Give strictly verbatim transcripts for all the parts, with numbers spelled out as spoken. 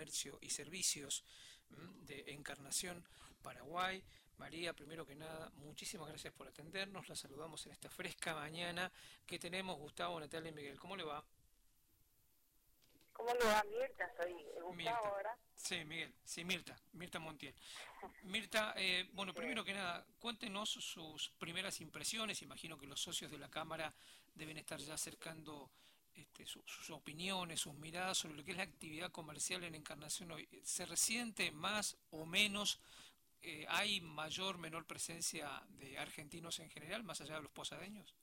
Comercio y Servicios mm, de Encarnación, Paraguay. María, primero que nada, muchísimas gracias por atendernos. La saludamos en esta fresca mañana que tenemos. Gustavo, Natalia y Miguel. ¿Cómo le va? ¿Cómo le va, Mirta? Soy eh, Gustavo, Mirta. ahora. Sí, Miguel. Sí, Mirta. Mirta Montiel. Mirta, eh, bueno, primero Sí. que nada, cuéntenos sus primeras impresiones. Imagino que los socios de la Cámara deben estar ya acercando este, su- sus opiniones, sus miradas sobre lo que es la actividad comercial en Encarnación hoy. ¿Se resiente más o menos? Eh, ¿hay mayor, menor presencia de argentinos en general, más allá de los posadeños?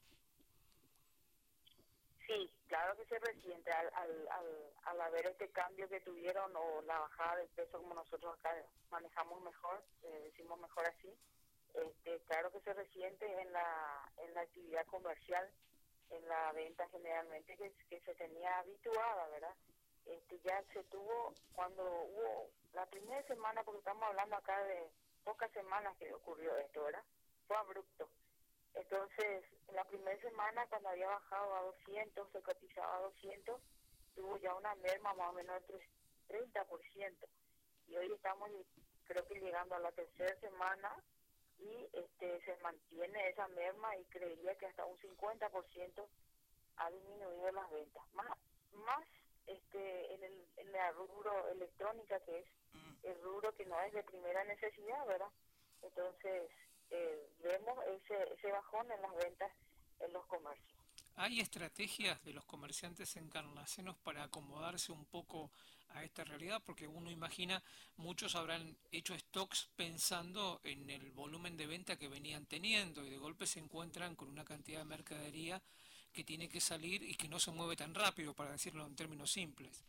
Sí, claro que se resiente al, al, al, al haber este cambio que tuvieron o la bajada del peso, como nosotros acá manejamos mejor, eh, decimos mejor así. Este, claro que se resiente en la, en la actividad comercial, en la venta generalmente que, que se tenía habituada, ¿verdad? Este, ya se tuvo, cuando hubo la primera semana, porque estamos hablando acá de pocas semanas que ocurrió esto, ¿verdad? Fue abrupto. Entonces, en la primera semana, cuando había bajado a doscientos, se cotizaba a doscientos, tuvo ya una merma más o menos del treinta por ciento. Y hoy estamos, creo que llegando a la tercera semana, y este se mantiene esa merma y creería que hasta un cincuenta por ciento ha disminuido las ventas. Más, más este en el, en la rubro electrónica, que es el rubro que no es de primera necesidad, ¿verdad? Entonces, eh, vemos ese, ese bajón en las ventas en los comercios. ¿Hay estrategias de los comerciantes encarnacenos para acomodarse un poco a esta realidad? Porque uno imagina, muchos habrán hecho stocks pensando en el volumen de venta que venían teniendo y de golpe se encuentran con una cantidad de mercadería que tiene que salir y que no se mueve tan rápido, para decirlo en términos simples.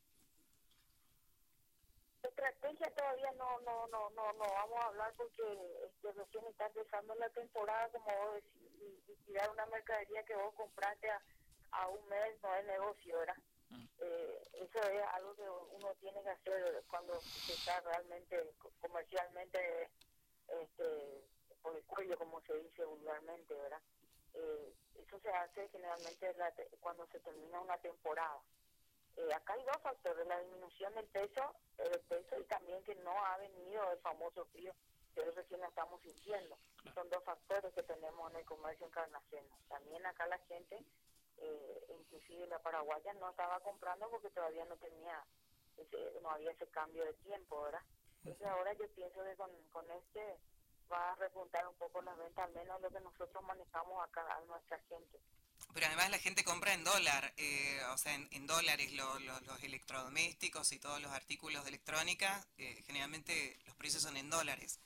Estrategia todavía no no no no no vamos a hablar porque este, recién está empezando la temporada, como vos decís, y, y tirar una mercadería que vos compraste a, a un mes no es negocio, ¿verdad? Mm, Eh, eso es algo que uno tiene que hacer cuando se está realmente co- comercialmente este, por el cuello, como se dice vulgarmente, ¿verdad? Eh, eso se hace generalmente la te- cuando se termina una temporada. Eh, acá hay dos factores: la disminución del peso, eh, del peso, y también que no ha venido el famoso frío, que hoy recién lo estamos sintiendo. claro. Son dos factores que tenemos en el comercio encarnacional. También acá la gente, eh, inclusive la paraguaya, no estaba comprando porque todavía no tenía, ese, no había ese cambio de tiempo, ¿verdad? Entonces ahora yo pienso que con, con este va a repuntar un poco las ventas, al menos lo que nosotros manejamos acá a nuestra gente. Pero además la gente compra en dólar, eh, o sea, en, en dólares lo- lo- los electrodomésticos y todos los artículos de electrónica, eh, generalmente los precios son en dólares.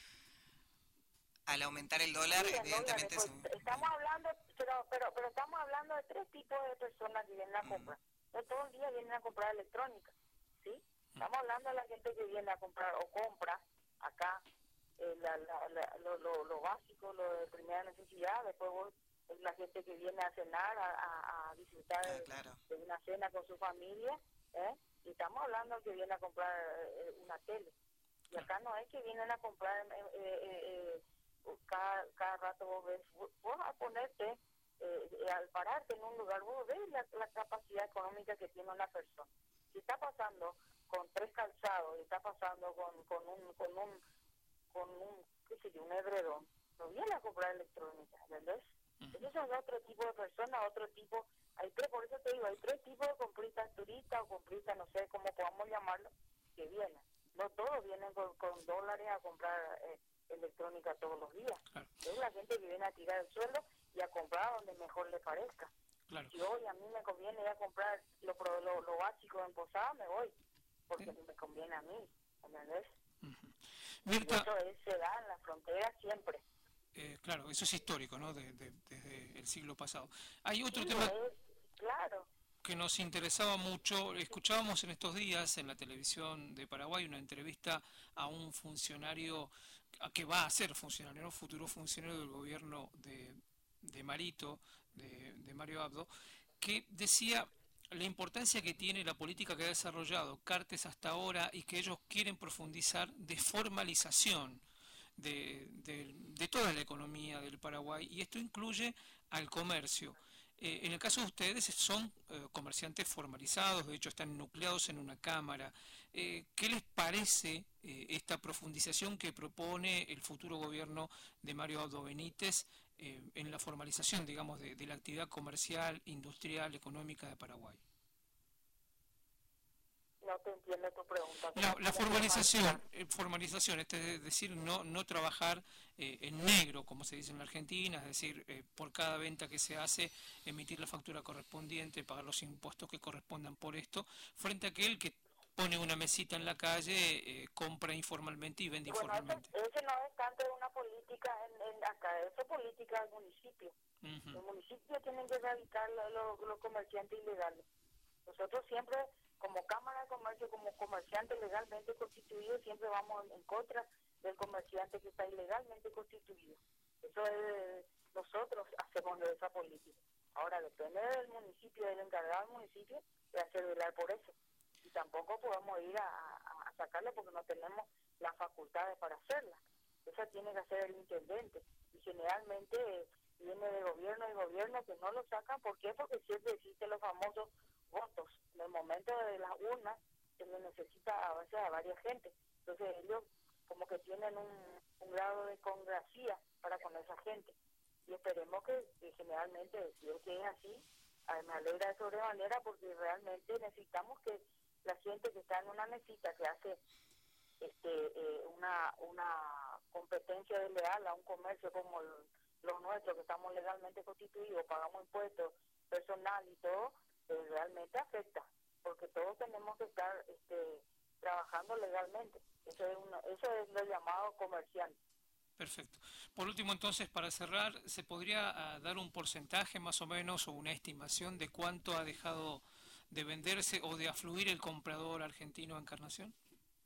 Al aumentar el Sí, dólar, en dólares, evidentemente pues se... estamos hablando, pero, pero, pero estamos hablando de tres tipos de personas que vienen a Mm, comprar. No todo el día vienen a comprar electrónica, ¿sí? Mm, Estamos hablando de la gente que viene a comprar o compra acá eh, la, la, la, lo, lo, lo básico, lo de primera necesidad. Después vos, es la gente que viene a cenar, a, a, a disfrutar ah, de, claro. de una cena con su familia, ¿eh? Y estamos hablando que viene a comprar eh, una tele. Y claro. acá no es que vienen a comprar eh, eh, eh, eh, cada, cada rato. Vos ves, vos vos a ponerte, eh, eh, al pararte en un lugar, vos ves la, la capacidad económica que tiene una persona. Si está pasando con tres calzados, y está pasando con, con un, con un, con un, qué sé yo, un edredón, no viene a comprar electrónica, ¿entendés? Ujú. Esos son otro tipo de personas, otro tipo, hay tres, por eso te digo, hay tres tipos de compristas, turistas o compristas, no sé cómo podamos llamarlo, que vienen. No todos vienen con, con dólares a comprar eh, electrónica todos los días. Claro, Es la gente que viene a tirar el sueldo y a comprar donde mejor le parezca. claro. Si hoy a mí me conviene ir a comprar lo, pro- lo, lo básico en Posada, me voy, porque Eh, me conviene a mí, ¿entendés? ujú. Y Mirta, eso es, se da en la frontera siempre. eh, claro, eso es histórico, ¿no? De- de- desde el siglo pasado. Hay Sí, otro tema es, claro. que nos interesaba mucho. Escuchábamos en estos días en la televisión de Paraguay una entrevista a un funcionario a que va a ser funcionario, ¿no? Futuro funcionario del gobierno de, de Marito, de, de Mario Abdo, que decía la importancia que tiene la política que ha desarrollado Cartes hasta ahora y que ellos quieren profundizar de formalización de, de, de toda la economía del Paraguay, y esto incluye al comercio. Eh, en el caso de ustedes son eh, comerciantes formalizados, de hecho están nucleados en una cámara. Eh, ¿Qué les parece eh, esta profundización que propone el futuro gobierno de Mario Abdo Benítez eh, en la formalización, digamos, de, de la actividad comercial, industrial, económica de Paraguay? No te entiendo tu pregunta. La, la formalización, eh, formalización, es decir, no, no trabajar eh, en negro, como se dice en la Argentina, es decir, eh, por cada venta que se hace, emitir la factura correspondiente, pagar los impuestos que correspondan por esto, frente a aquel que pone una mesita en la calle, eh, compra informalmente y vende bueno, informalmente. Ese, ese no es tanto una política en, en acá, eso es política del municipio. Uh-huh. Los municipios tienen que erradicar los lo, lo comerciantes ilegales. Nosotros siempre, como Cámara de Comercio, como comerciante legalmente constituido, siempre vamos en contra del comerciante que está ilegalmente constituido. Eso es, nosotros hacemos de esa política. Ahora, depende del municipio, del encargado del municipio, de hacer velar por eso. Y tampoco podemos ir a, a, a sacarla porque no tenemos las facultades para hacerla. Esa tiene que hacer el intendente. Y generalmente eh, viene de gobierno y gobierno que no lo sacan. ¿Por qué? Porque siempre existen los famosos votos. En el momento de las urnas se le necesita a veces a varias gente. Entonces ellos como que tienen un, un grado de congracia para con esa gente. Y esperemos que, que generalmente, si es que es así, me alegra de sobremanera porque realmente necesitamos que la gente que está en una mesita que hace este eh, una una competencia desleal a un comercio como el, los nuestros, que estamos legalmente constituidos, pagamos impuestos personal y todo, eh, realmente afecta, porque todos tenemos que estar este, trabajando legalmente. Eso es, una, eso es lo llamado comerciante. Perfecto. Por último, entonces, para cerrar, ¿se podría uh, dar un porcentaje más o menos o una estimación de cuánto ha dejado de venderse o de afluir el comprador argentino a Encarnación?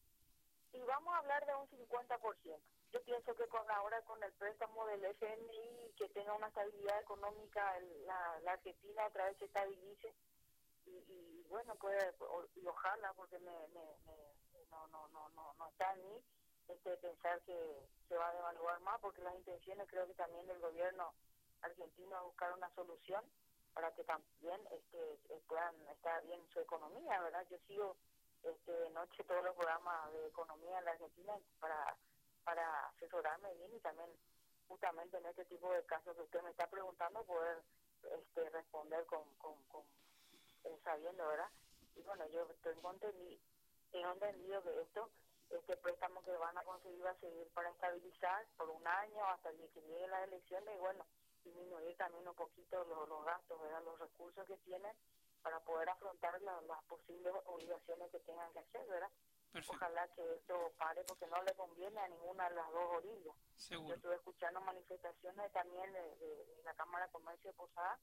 Y vamos a hablar de un cincuenta por ciento. Yo pienso que con ahora con el préstamo del F M I, que tenga una estabilidad económica, la, la Argentina otra vez se estabilice, y, y bueno, puede, y ojalá, porque me, me, me, no, no, no, no, no está en mí este, pensar que se va a devaluar más, porque las intenciones creo que también del gobierno argentino es buscar una solución para que también este, puedan estar bien su economía, ¿verdad? Yo sigo este, de noche todos los programas de economía en la Argentina para, para asesorarme bien y también justamente en este tipo de casos que usted me está preguntando poder este, responder con, con, con eh, sabiendo, ¿verdad? Y bueno, yo tengo entendido, tengo entendido que esto, este préstamo que van a conseguir va a seguir para estabilizar por un año hasta el día que lleguen las elecciones y bueno, disminuir también un poquito los, los gastos, ¿verdad? Los recursos que tienen para poder afrontar la, las posibles obligaciones que tengan que hacer, ¿verdad? Perfecto. Ojalá que esto pare porque no le conviene a ninguna de las dos orillas. Seguro. Yo estuve escuchando manifestaciones también de, de, de la Cámara de Comercio de Posada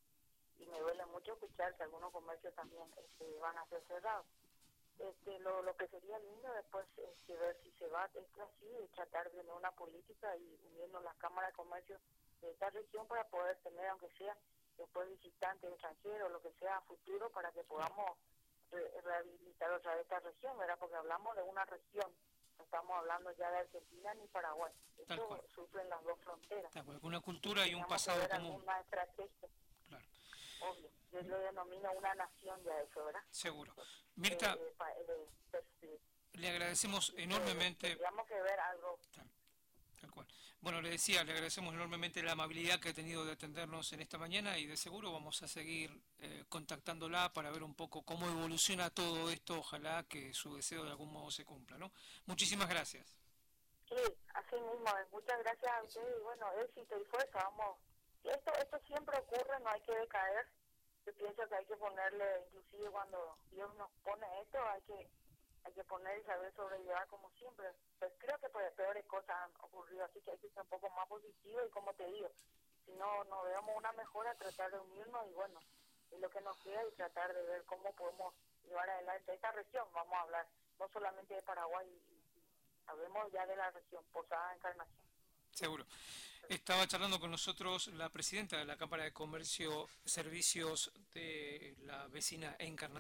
y me duele mucho escuchar que algunos comercios también este, van a ser cerrados. Este, lo, lo que sería lindo después este, ver si se va esto así y tratar de tener una política y unirnos las cámaras de comercio de esta región para poder tener, aunque sea después visitantes extranjeros, lo que sea a futuro, para que podamos re rehabilitar otra vez esta región, ¿verdad? Porque hablamos de una región, no estamos hablando ya de Argentina ni Paraguay. Esto sufren las dos fronteras. Una cultura y un pasado común. Una estrategia. Claro. Obvio, yo lo denomino una nación ya eso, ¿verdad? Seguro. Mirta, eh, eh, eh, eh, le agradecemos enormemente. Tendríamos que ver algo. Tal, tal cual. Bueno, le decía, le agradecemos enormemente la amabilidad que ha tenido de atendernos en esta mañana y de seguro vamos a seguir eh, contactándola para ver un poco cómo evoluciona todo esto. Ojalá que su deseo de algún modo se cumpla, ¿no? Muchísimas gracias. Sí, así mismo. Muchas gracias a ustedes y bueno, éxito y fuerza. Vamos. Esto, esto siempre ocurre, no hay que decaer. Yo pienso que hay que ponerle, inclusive cuando Dios nos pone esto, hay que hay que poner y saber sobrellevar como siempre. Pues creo que pues, peores cosas han ocurrido, así que hay que ser un poco más positivo y como te digo, si no no veamos una mejora, tratar de unirnos y bueno, es lo que nos queda y tratar de ver cómo podemos llevar adelante esta región. Vamos a hablar no solamente de Paraguay, hablemos ya de la región, Posada, Encarnación. Seguro. Estaba charlando con nosotros la presidenta de la Cámara de Comercio Servicios de la vecina Encarnación.